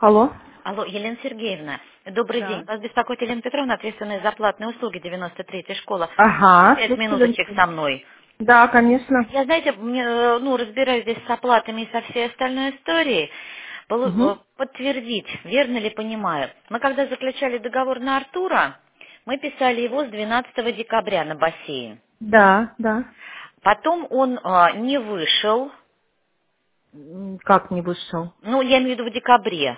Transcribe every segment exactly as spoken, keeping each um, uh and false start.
Алло. Алло, Елена Сергеевна, добрый день. Да. Вас беспокоит Елена Петровна, ответственная за платные услуги девяносто третья школа. Можете Ага, пять слушай, минуточек Леночка. со мной? Да, конечно. Я, знаете, мне, э, ну, разбираюсь здесь с оплатами и со всей остальной историей. Полу- Угу. э, Подтвердить, верно ли понимаю. Мы когда заключали договор на Артура, мы писали его с двенадцатого декабря на бассейн. Да, да. Потом он э, не вышел, М, Как не вышел? ну, я имею в виду в декабре.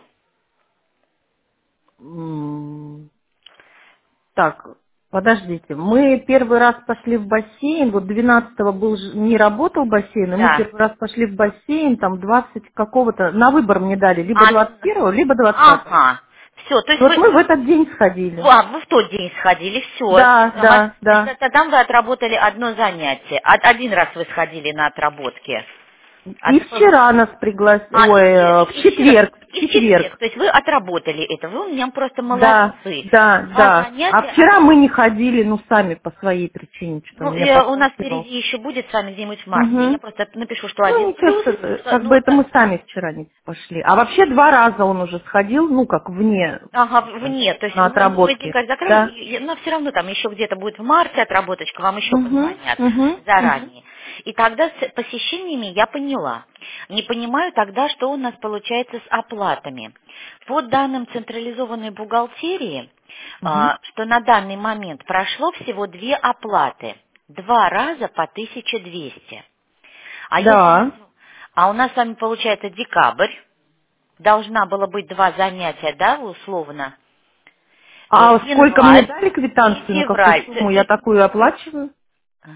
М, Так, подождите. Мы первый раз пошли в бассейн, вот двенадцатого был, ж- не работал бассейн, и мы Да. первый раз пошли в бассейн, там двадцать какого-то, на выбор мне дали, либо А, двадцать первого, либо двадцатого. ага. Все, то есть Вот вы, мы в этот день сходили. А, вы в тот день сходили, все. Да, да, да. Тогда вы отработали одно занятие. Од- Один раз вы сходили на отработки. И От- вчера нас пригласили, А, ой, и, вчера, э, в и вчера, четверг, в и в четверг. четверг. То есть вы отработали это. Вы у меня просто Да, молодцы. да, Два да. А занятия. вчера мы не ходили, ну, сами по своей причине, что Ну, меня я- у нас подталкивал. впереди еще будет с вами где-нибудь в марте. Я Угу. просто напишу, что Ну, один ничего, плюс. что, э, Что, как бы ну, это мы сами вчера не пошли. А вообще два раза он уже сходил, ну, как вне, Ага, в- нет, то есть на вы, вы отработке. декабрь закрыли, Да. и- и- но все равно там еще где-то будет в марте отработочка, вам еще Угу, позвонят угу, угу. заранее. И тогда с посещениями я поняла. Не понимаю тогда, что у нас получается с оплатами. По данным централизованной бухгалтерии, Угу. а, что на данный момент прошло всего две оплаты. Два раза по тысяче двести. А если мы... Да. с- А у нас с вами получается декабрь, должна была быть два занятия, да, условно, э, А сколько мне январь дали и квитанцию, на какую февраль. То, сумму то я есть, такую оплачиваю? а,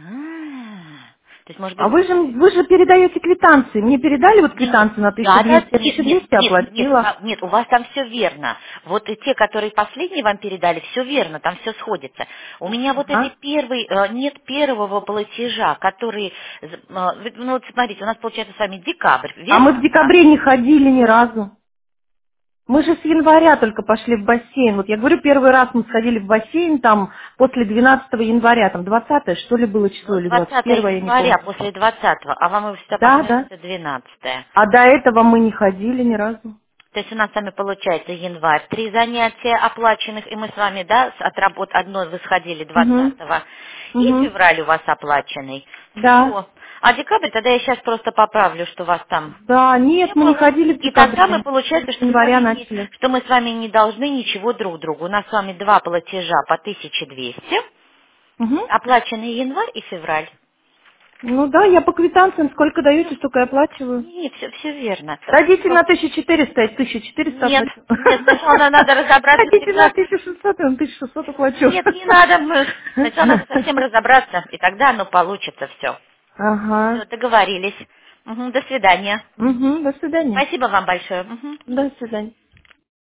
то есть, может А быть, вы же, вы же передаете квитанции. Мне передали вот нет, квитанцию на да, да, тысяча двести, я нет, нет, тысячу двести нет, нет, оплатила. а, нет, у вас там все верно. Вот и те, которые последние вам передали, все верно, там все сходится. У меня вот эти Ага. первые, э, нет первого платежа, который, з- э, ведь, ну вот смотрите, у нас получается с вами декабрь, А мы в верно? декабре не ходили ни разу. Мы же с января только пошли в бассейн. Вот я говорю, первый раз мы сходили в бассейн там после двенадцатого января, там двадцатое что ли было число, или двадцать двадцатого первое я не января помню. после двадцатого, а вам всегда Да, да. показывается двенадцатое. А до этого мы не ходили ни разу. То есть у нас с вами получается январь, три занятия оплаченных, и мы с вами, да, с отработ одной вы сходили Угу. двадцатого, и Угу. февраль у вас оплаченный. Да. Все. А декабрь, тогда я сейчас просто поправлю, что вас там Да, нет, не мы не было. ходили в И тогда мы декабре. получается, С что, с вами января не, начали. что мы с вами не должны ничего друг другу. У нас с вами два платежа по тысяче двести, Угу. оплаченный январь и февраль. Ну да, я по квитанциям сколько даете, Все, столько и оплачиваю. не, все, все верно. Дадите на тысячу четыреста, я тысячу четыреста Нет, оплачу. нет, сначала на- надо разобраться Дадите на всегда. тысячу шестьсот, я на тысячу шестьсот оплачу. Нет, не надо. мы- Сначала надо совсем разобраться, и тогда оно получится все. Ага. Все, договорились. Мгм, до свидания. Угу, до свидания. Спасибо вам большое. Мгм. До свидания.